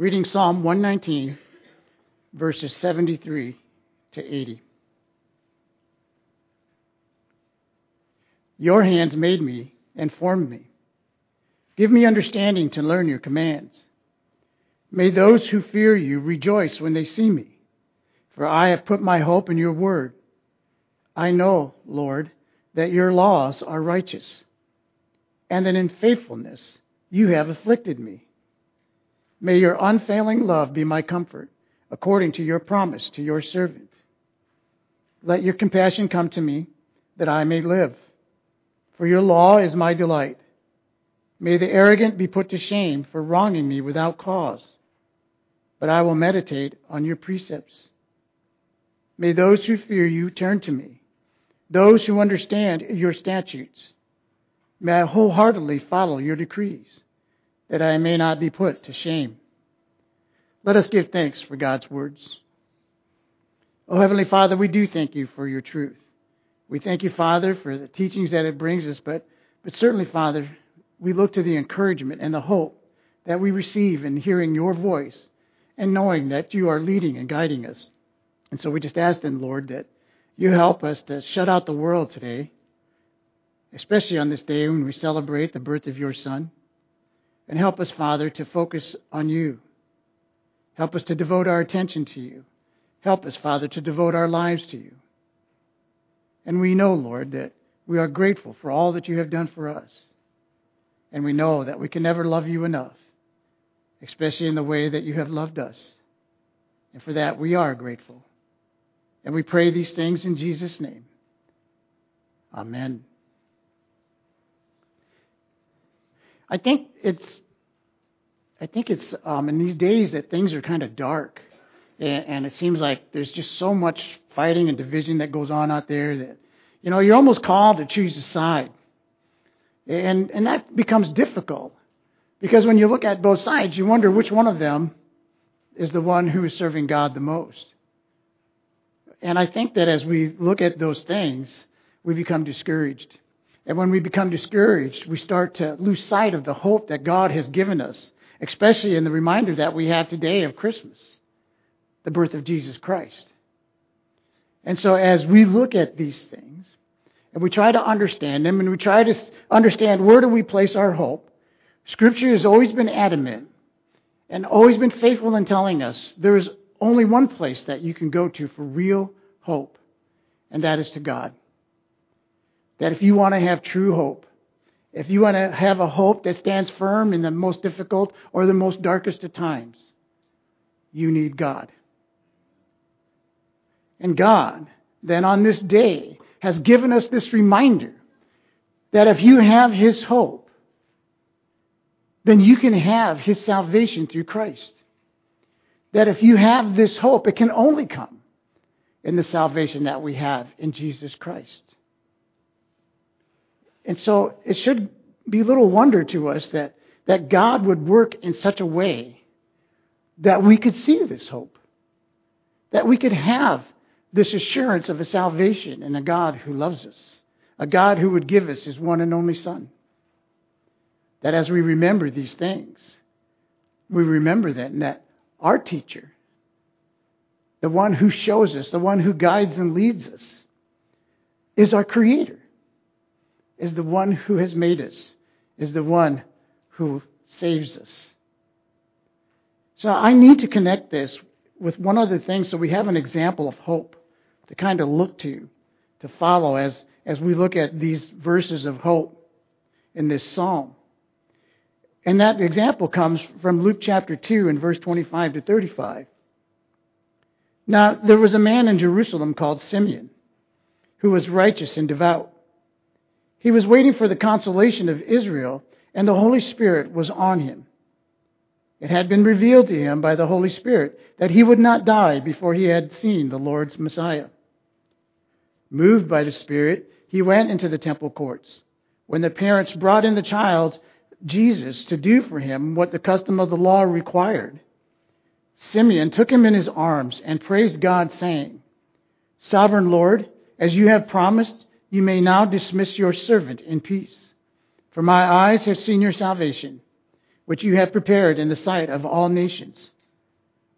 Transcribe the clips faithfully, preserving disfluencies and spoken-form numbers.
Reading Psalm one nineteen, verses seventy-three to eighty. Your hands made me and formed me. Give me understanding to learn your commands. May those who fear you rejoice when they see me, for I have put my hope in your word. I know, Lord, that your laws are righteous, and that in faithfulness you have afflicted me. May your unfailing love be my comfort, according to your promise to your servant. Let your compassion come to me, that I may live. For your law is my delight. May the arrogant be put to shame for wronging me without cause. But I will meditate on your precepts. May those who fear you turn to me, those who understand your statutes. May I wholeheartedly follow your decrees, that I may not be put to shame. Let us give thanks for God's words. Oh, Heavenly Father, we do thank you for your truth. We thank you, Father, for the teachings that it brings us, but, but certainly, Father, we look to the encouragement and the hope that we receive in hearing your voice and knowing that you are leading and guiding us. And so we just ask then, Lord, that you help us to shut out the world today, especially on this day when we celebrate the birth of your Son. And help us, Father, to focus on you. Help us to devote our attention to you. Help us, Father, to devote our lives to you. And we know, Lord, that we are grateful for all that you have done for us. And we know that we can never love you enough, especially in the way that you have loved us. And for that, we are grateful. And we pray these things in Jesus' name. Amen. I think it's, I think it's um, in these days that things are kind of dark, and, and it seems like there's just so much fighting and division that goes on out there that, you know, you're almost called to choose a side, and and that becomes difficult because when you look at both sides, you wonder which one of them is the one who is serving God the most. And I think that as we look at those things, we become discouraged. And when we become discouraged, we start to lose sight of the hope that God has given us, especially in the reminder that we have today of Christmas, the birth of Jesus Christ. And so as we look at these things, and we try to understand them, and we try to understand where do we place our hope, Scripture has always been adamant and always been faithful in telling us there is only one place that you can go to for real hope, and that is to God. That if you want to have true hope, if you want to have a hope that stands firm in the most difficult or the most darkest of times, you need God. And God, then on this day, has given us this reminder that if you have His hope, then you can have His salvation through Christ. That if you have this hope, it can only come in the salvation that we have in Jesus Christ. And so it should be little wonder to us that, that God would work in such a way that we could see this hope. That we could have this assurance of a salvation in a God who loves us. A God who would give us His one and only Son. That as we remember these things, we remember that, and that our teacher, the one who shows us, the one who guides and leads us, is our Creator. Is the one who has made us, is the one who saves us. So I need to connect this with one other thing so we have an example of hope to kind of look to, to follow as, as we look at these verses of hope in this psalm. And that example comes from Luke chapter two and verse twenty-five to thirty-five. Now there was a man in Jerusalem called Simeon, who was righteous and devout. He was waiting for the consolation of Israel, and the Holy Spirit was on him. It had been revealed to him by the Holy Spirit that he would not die before he had seen the Lord's Messiah. Moved by the Spirit, he went into the temple courts. When the parents brought in the child, Jesus, to do for him what the custom of the law required, Simeon took him in his arms and praised God, saying, "Sovereign Lord, as you have promised, you may now dismiss your servant in peace. For my eyes have seen your salvation, which you have prepared in the sight of all nations,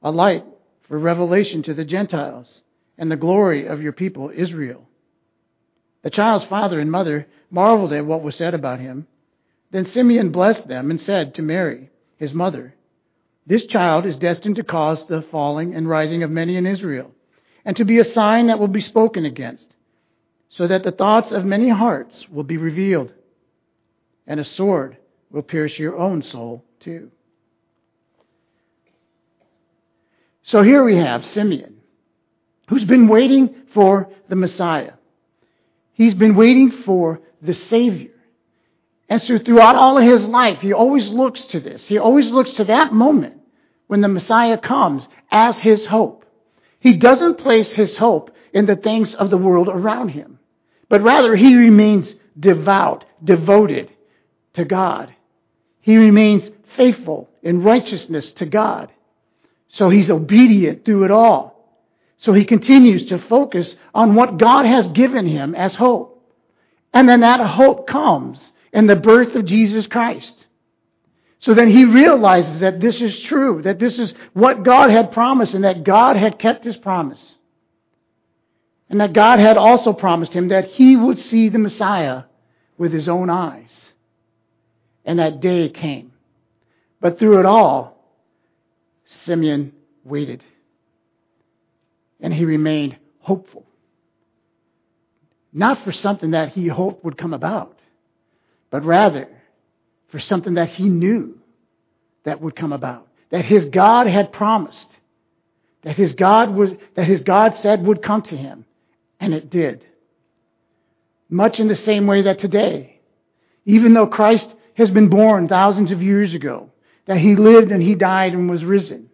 a light for revelation to the Gentiles, and the glory of your people Israel." The child's father and mother marveled at what was said about him. Then Simeon blessed them and said to Mary, his mother, "This child is destined to cause the falling and rising of many in Israel, and to be a sign that will be spoken against, so that the thoughts of many hearts will be revealed, and a sword will pierce your own soul too." So here we have Simeon, who's been waiting for the Messiah. He's been waiting for the Savior. And so throughout all of his life, he always looks to this. He always looks to that moment when the Messiah comes as his hope. He doesn't place his hope in the things of the world around him, but rather he remains devout, devoted to God. He remains faithful in righteousness to God. So he's obedient through it all. So he continues to focus on what God has given him as hope. And then that hope comes in the birth of Jesus Christ. So then he realizes that this is true, that this is what God had promised, and that God had kept his promise. And that God had also promised him that he would see the Messiah with his own eyes. And that day came. But through it all, Simeon waited. And he remained hopeful. Not for something that he hoped would come about, but rather for something that he knew that would come about. That his God had promised. That his God was, that his God said would come to him. And it did. Much in the same way that today, even though Christ has been born thousands of years ago, that he lived and he died and was risen,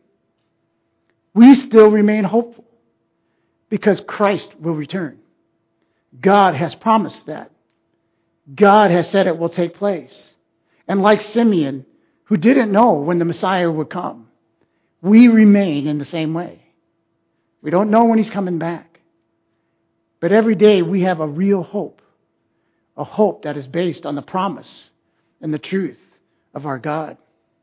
we still remain hopeful because Christ will return. God has promised that. God has said it will take place. And like Simeon, who didn't know when the Messiah would come, we remain in the same way. We don't know when he's coming back. But every day we have a real hope. A hope that is based on the promise and the truth of our God.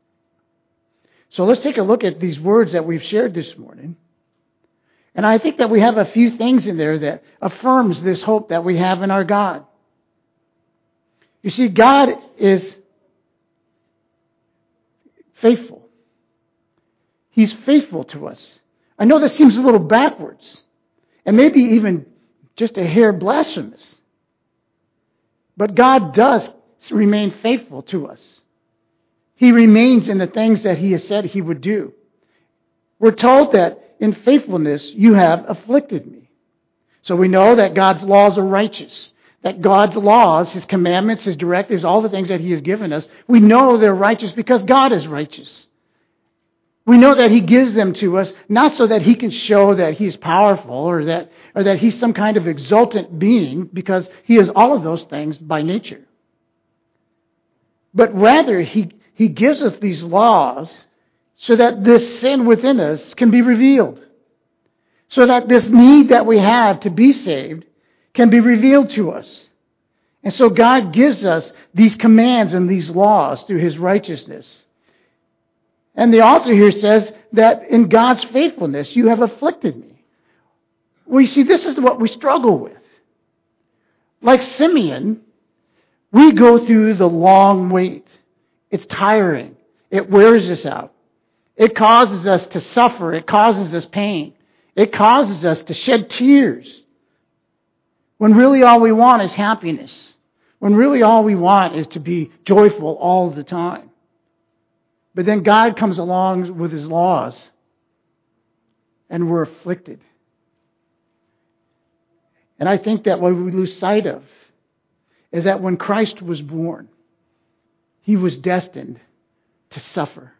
So let's take a look at these words that we've shared this morning. And I think that we have a few things in there that affirms this hope that we have in our God. You see, God is faithful. He's faithful to us. I know this seems a little backwards, and maybe even just a hair blasphemous. But God does remain faithful to us. He remains in the things that he has said he would do. We're told that in faithfulness you have afflicted me. So we know that God's laws are righteous. That God's laws, his commandments, his directives, all the things that he has given us, we know they're righteous because God is righteous. We know that he gives them to us not so that he can show that he's powerful or that, or that he's some kind of exultant being, because he is all of those things by nature. But rather, he, he gives us these laws so that this sin within us can be revealed. So that this need that we have to be saved can be revealed to us. And so God gives us these commands and these laws through his righteousness. And the author here says that in God's faithfulness, you have afflicted me. We see this is what we struggle with. Like Simeon, we go through the long wait. It's tiring. It wears us out. It causes us to suffer. It causes us pain. It causes us to shed tears. When really all we want is happiness. When really all we want is to be joyful all the time. But then God comes along with his laws, and we're afflicted. And I think that what we lose sight of is that when Christ was born, he was destined to suffer.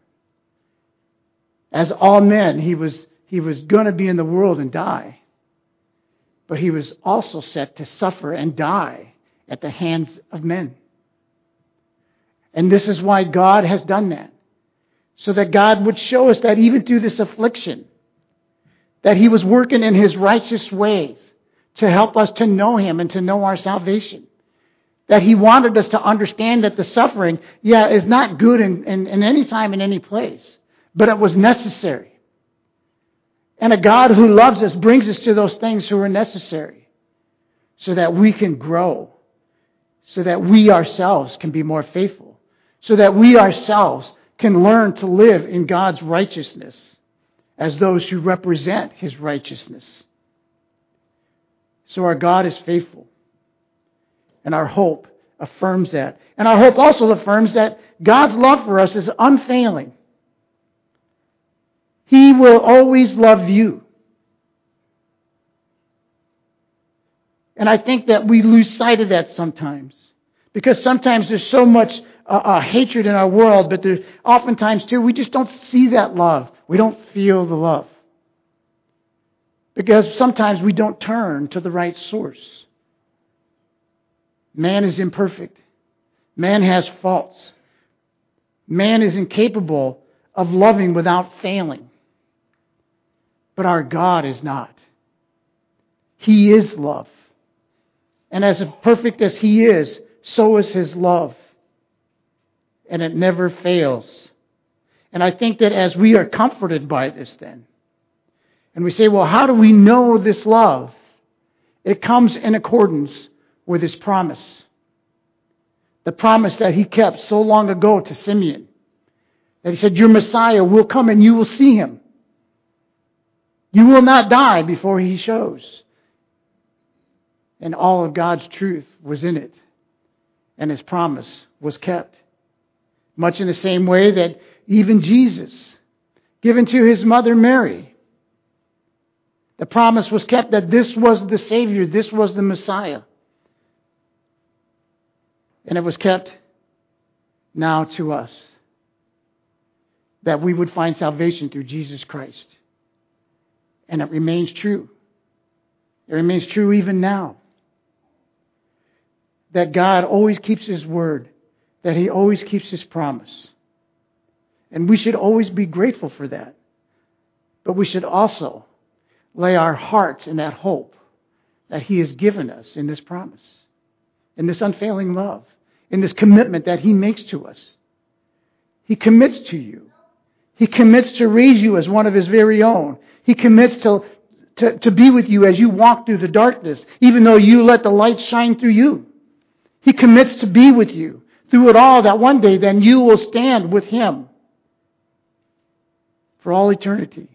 As all men, he was, he was going to be in the world and die. But he was also set to suffer and die at the hands of men. And this is why God has done that. So that God would show us that even through this affliction, that he was working in his righteous ways to help us to know him and to know our salvation. That he wanted us to understand that the suffering, yeah, is not good in, in, in any time, in any place. But it was necessary. And a God who loves us brings us to those things who are necessary so that we can grow, so that we ourselves can be more faithful, so that we ourselves can learn to live in God's righteousness as those who represent His righteousness. So our God is faithful, and our hope affirms that. And our hope also affirms that God's love for us is unfailing. He will always love you. And I think that we lose sight of that sometimes. Because sometimes there's so much uh, uh, hatred in our world, but there's oftentimes too, we just don't see that love. We don't feel the love. Because sometimes we don't turn to the right source. Man is imperfect. Man has faults. Man is incapable of loving without failing. But our God is not. He is love. And as perfect as He is, so is His love. And it never fails. And I think that as we are comforted by this then, and we say, well, how do we know this love? It comes in accordance with His promise. The promise that He kept so long ago to Simeon. That He said, your Messiah will come and you will see Him. You will not die before He shows. And all of God's truth was in it. And His promise was kept. Much in the same way that even Jesus, given to His mother Mary, the promise was kept that this was the Savior, this was the Messiah. And it was kept now to us. That we would find salvation through Jesus Christ. And it remains true. It remains true even now. That God always keeps His word. That He always keeps His promise. And we should always be grateful for that. But we should also lay our hearts in that hope that He has given us in this promise. In this unfailing love. In this commitment that He makes to us. He commits to you. He commits to raise you as one of His very own. He commits to, to, to be with you as you walk through the darkness, even though you let the light shine through you. He commits to be with you through it all, that one day then you will stand with Him for all eternity.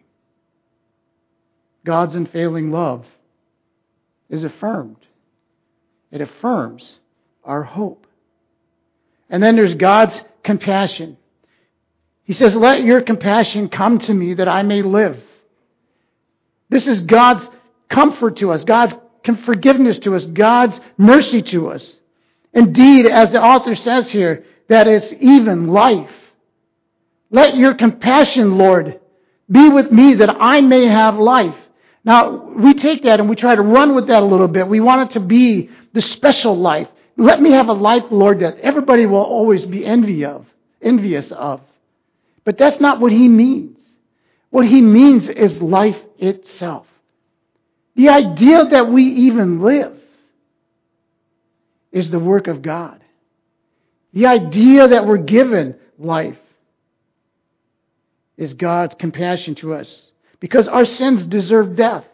God's unfailing love is affirmed. It affirms our hope. And then there's God's compassion. He says, let your compassion come to me that I may live. This is God's comfort to us, God's forgiveness to us, God's mercy to us. Indeed, as the author says here, that it's even life. Let your compassion, Lord, be with me that I may have life. Now, we take that and we try to run with that a little bit. We want it to be the special life. Let me have a life, Lord, that everybody will always be envy of, envious of. But that's not what He means. What He means is life itself. The idea that we even live is the work of God. The idea that we're given life is God's compassion to us. Because our sins deserve death.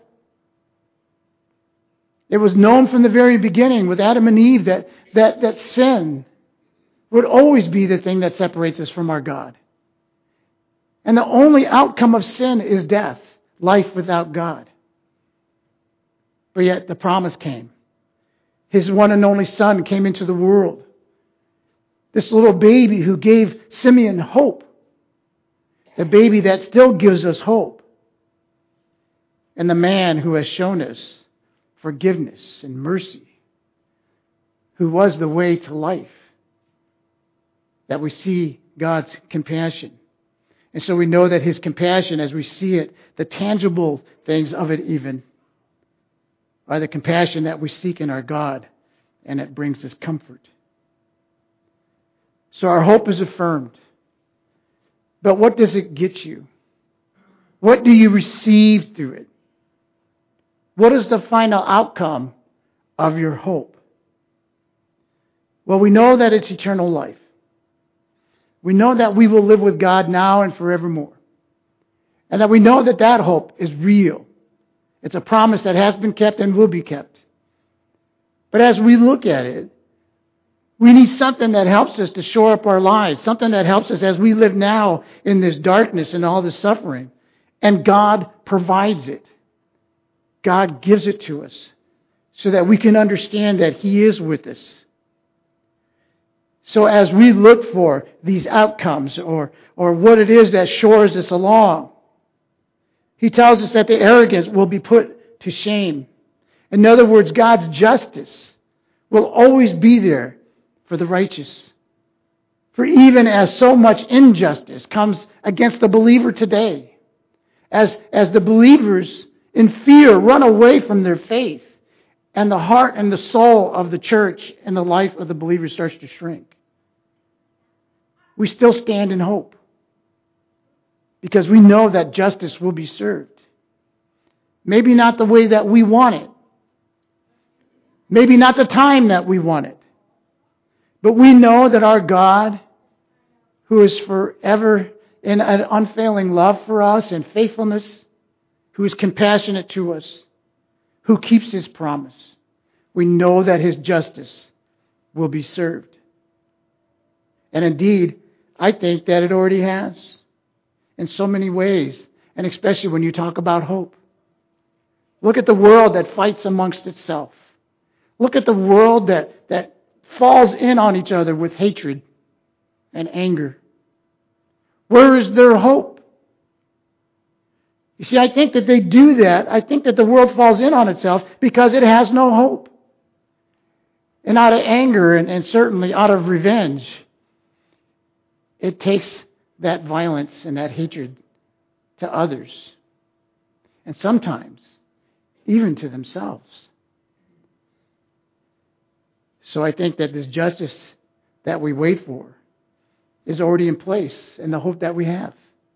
It was known from the very beginning with Adam and Eve that, that, that sin would always be the thing that separates us from our God. And the only outcome of sin is death, life without God. But yet the promise came. His one and only Son came into the world. This little baby who gave Simeon hope. The baby that still gives us hope. And the man who has shown us forgiveness and mercy. Who was the way to life. That we see God's compassion. And so we know that His compassion, as we see it, the tangible things of it even, are the compassion that we seek in our God, and it brings us comfort. So our hope is affirmed. But what does it get you? What do you receive through it? What is the final outcome of your hope? Well, we know that it's eternal life. We know that we will live with God now and forevermore. And that we know that that hope is real. It's a promise that has been kept and will be kept. But as we look at it, we need something that helps us to shore up our lives, something that helps us as we live now in this darkness and all this suffering. And God provides it. God gives it to us so that we can understand that He is with us. So as we look for these outcomes or, or what it is that shores us along, He tells us that the arrogant will be put to shame. In other words, God's justice will always be there for the righteous. For even as so much injustice comes against the believer today, as, as the believers in fear run away from their faith, and the heart and the soul of the church and the life of the believer starts to shrink, we still stand in hope. Because we know that justice will be served. Maybe not the way that we want it. Maybe not the time that we want it. But we know that our God, who is forever in an unfailing love for us and faithfulness, who is compassionate to us, who keeps His promise, we know that His justice will be served. And indeed, I think that it already has. In so many ways, and especially when you talk about hope. Look at the world that fights amongst itself. Look at the world that, that falls in on each other with hatred and anger. Where is their hope? You see, I think that they do that. I think that the world falls in on itself because it has no hope. And out of anger and, and certainly out of revenge, it takes that violence and that hatred to others. And sometimes even to themselves. So I think that this justice that we wait for is already in place in the hope that we have.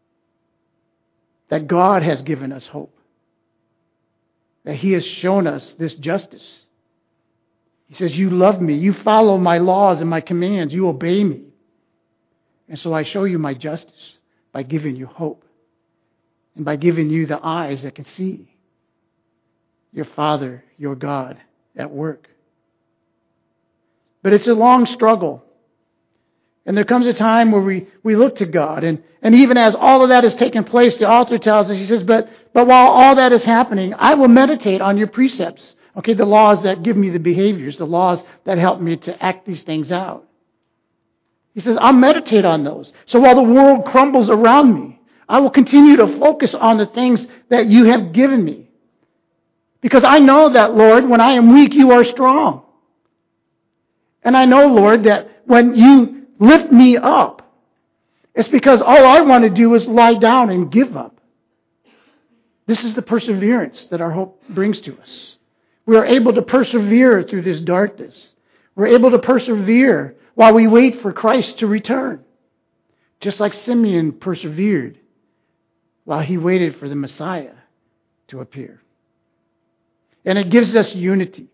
That God has given us hope. That He has shown us this justice. He says, you love me, you follow my laws and my commands, you obey me. And so I show you my justice by giving you hope. And by giving you the eyes that can see your Father, your God, at work. But it's a long struggle. And there comes a time where we, we look to God. And, and even as all of that is taking place, the author tells us, he says, but, but while all that is happening, I will meditate on your precepts. Okay, the laws that give me the behaviors, the laws that help me to act these things out. He says, I'll meditate on those. So while the world crumbles around me, I will continue to focus on the things that you have given me. Because I know that, Lord, when I am weak, you are strong. And I know, Lord, that when you lift me up, it's because all I want to do is lie down and give up. This is the perseverance that our hope brings to us. We are able to persevere through this darkness. We're able to persevere while we wait for Christ to return. Just like Simeon persevered while he waited for the Messiah to appear. And it gives us unity.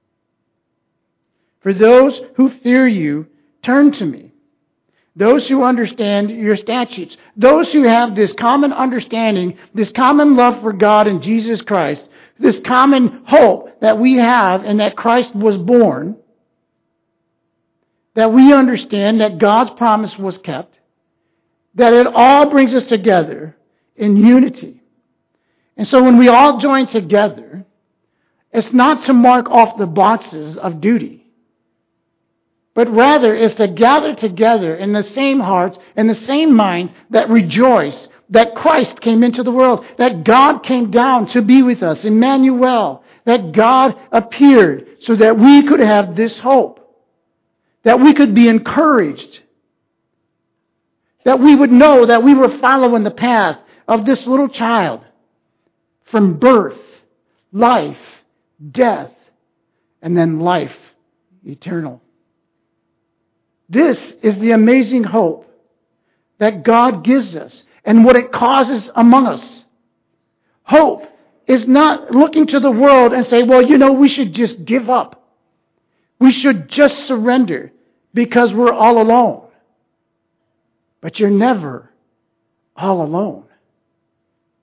For those who fear you, turn to me. Those who understand your statutes. Those who have this common understanding, this common love for God and Jesus Christ, this common hope that we have and that Christ was born, that we understand that God's promise was kept, that it all brings us together in unity. And so when we all join together, it's not to mark off the boxes of duty, but rather is to gather together in the same hearts and the same minds that rejoice that Christ came into the world, that God came down to be with us, Emmanuel, that God appeared so that we could have this hope, that we could be encouraged, that we would know that we were following the path of this little child from birth, life, death, and then life eternal. This is the amazing hope that God gives us and what it causes among us. Hope is not looking to the world and say, well, you know, we should just give up. We should just surrender because we're all alone. But you're never all alone.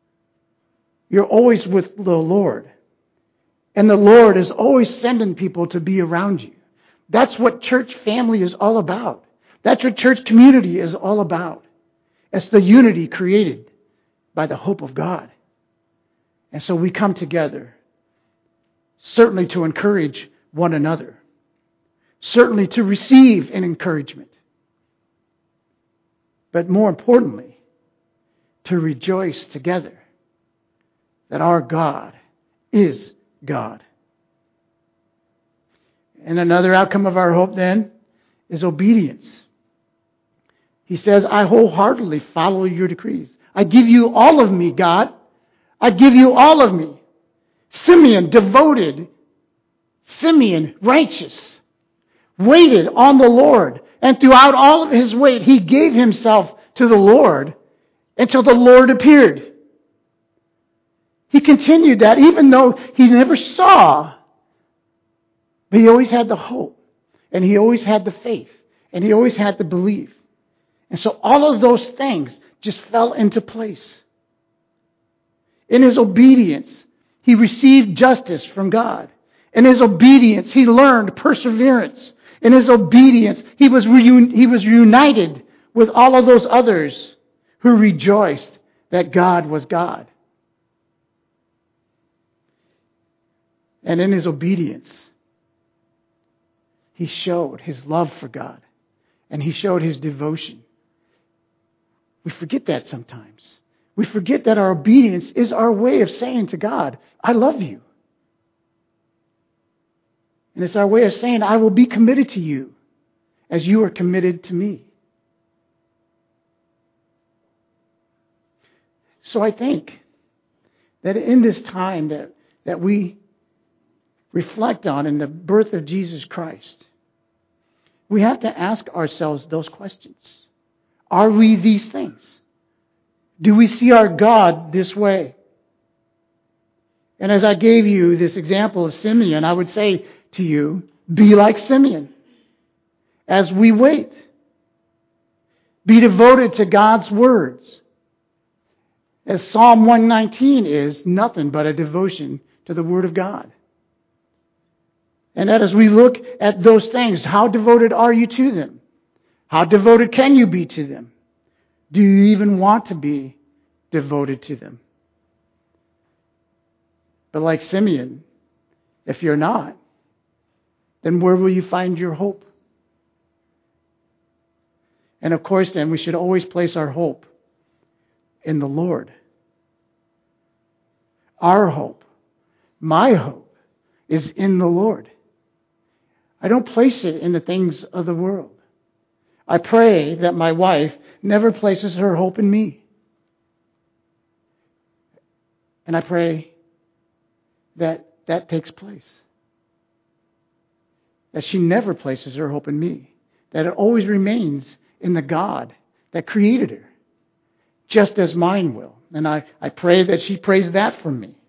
You're always with the Lord. And the Lord is always sending people to be around you. That's what church family is all about. That's what church community is all about. It's the unity created by the hope of God. And so we come together, certainly to encourage one another, certainly to receive an encouragement, but more importantly, to rejoice together that our God is God. And another outcome of our hope then is obedience. He says, I wholeheartedly follow your decrees. I give you all of me, God. I give you all of me. Simeon, devoted. Simeon, righteous. Waited on the Lord. And throughout all of his wait, he gave himself to the Lord until the Lord appeared. He continued that even though he never saw. But he always had the hope. And he always had the faith. And he always had the belief. And so all of those things just fell into place. In his obedience, he received justice from God. In his obedience, he learned perseverance. In his obedience, he was, reun- he was reunited with all of those others who rejoiced that God was God. And in his obedience, he showed his love for God. And he showed his devotion. We forget that sometimes. We forget that our obedience is our way of saying to God, I love you. And it's our way of saying, I will be committed to you as you are committed to me. So I think that in this time that, that we reflect on in the birth of Jesus Christ, we have to ask ourselves those questions. Are we these things? Do we see our God this way? And as I gave you this example of Simeon, I would say to you, be like Simeon as we wait. Be devoted to God's words. As Psalm one nineteen is nothing but a devotion to the Word of God. And that as we look at those things, how devoted are you to them? How devoted can you be to them? Do you even want to be devoted to them? But like Simeon, if you're not, then where will you find your hope? And of course, then, we should always place our hope in the Lord. Our hope, my hope, is in the Lord. I don't place it in the things of the world. I pray that my wife never places her hope in me. And I pray that that takes place. That she never places her hope in me. That it always remains in the God that created her. Just as mine will. And I, I pray that she prays that from me.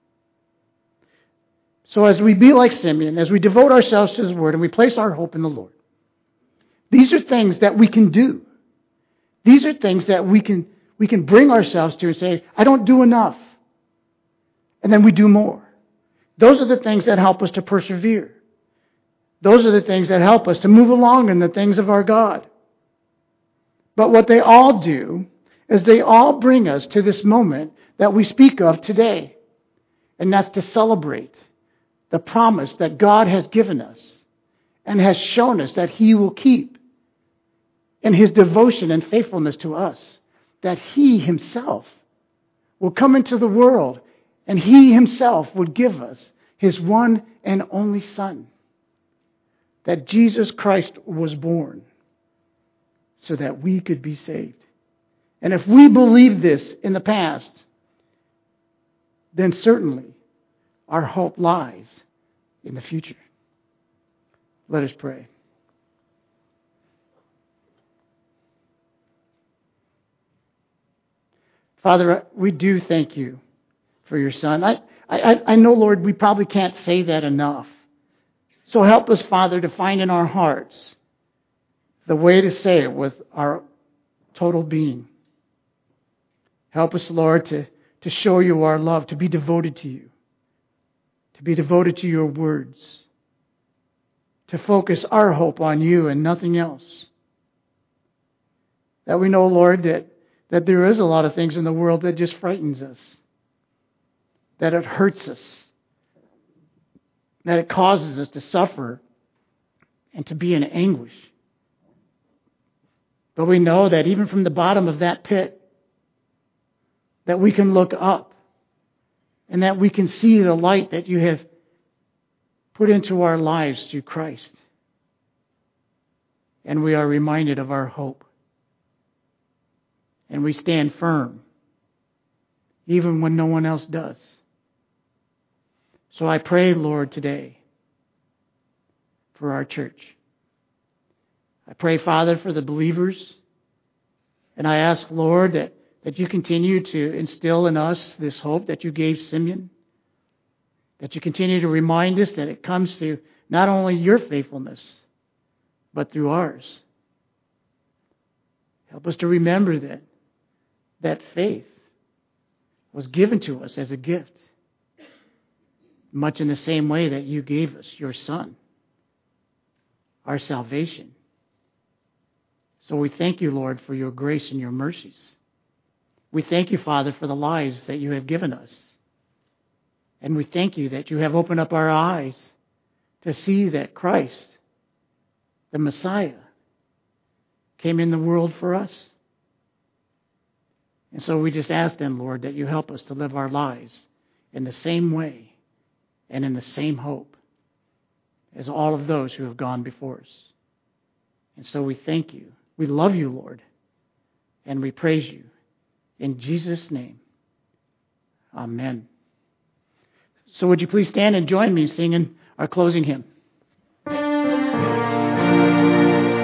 So as we be like Simeon, as we devote ourselves to His Word and we place our hope in the Lord, these are things that we can do. These are things that we can we can bring ourselves to and say, I don't do enough. And then we do more. Those are the things that help us to persevere. Those are the things that help us to move along in the things of our God. But what they all do is they all bring us to this moment that we speak of today. And that's to celebrate the promise that God has given us and has shown us that He will keep in His devotion and faithfulness to us, that He Himself will come into the world and He Himself would give us His one and only Son, that Jesus Christ was born so that we could be saved. And if we believe this in the past, then certainly our hope lies in the future. Let us pray. Father, we do thank you for your Son. I, I, I know, Lord, we probably can't say that enough. So help us, Father, to find in our hearts the way to say it with our total being. Help us, Lord, to, to show you our love, to be devoted to you, to be devoted to your words, to focus our hope on you and nothing else. That we know, Lord, that, that there is a lot of things in the world that just frightens us, that it hurts us, that it causes us to suffer and to be in anguish. But we know that even from the bottom of that pit, that we can look up and that we can see the light that you have put into our lives through Christ. And we are reminded of our hope. And we stand firm, even when no one else does. So I pray, Lord, today for our church. I pray, Father, for the believers. And I ask, Lord, that, that you continue to instill in us this hope that you gave Simeon. That you continue to remind us that it comes through not only your faithfulness, but through ours. Help us to remember that that faith was given to us as a gift, much in the same way that you gave us your Son, our salvation. So we thank you, Lord, for your grace and your mercies. We thank you, Father, for the lives that you have given us. And we thank you that you have opened up our eyes to see that Christ, the Messiah, came in the world for us. And so we just ask then, Lord, that you help us to live our lives in the same way and in the same hope as all of those who have gone before us. And so we thank you. We love you, Lord, and we praise you. In Jesus' name, amen. So would you please stand and join me singing our closing hymn?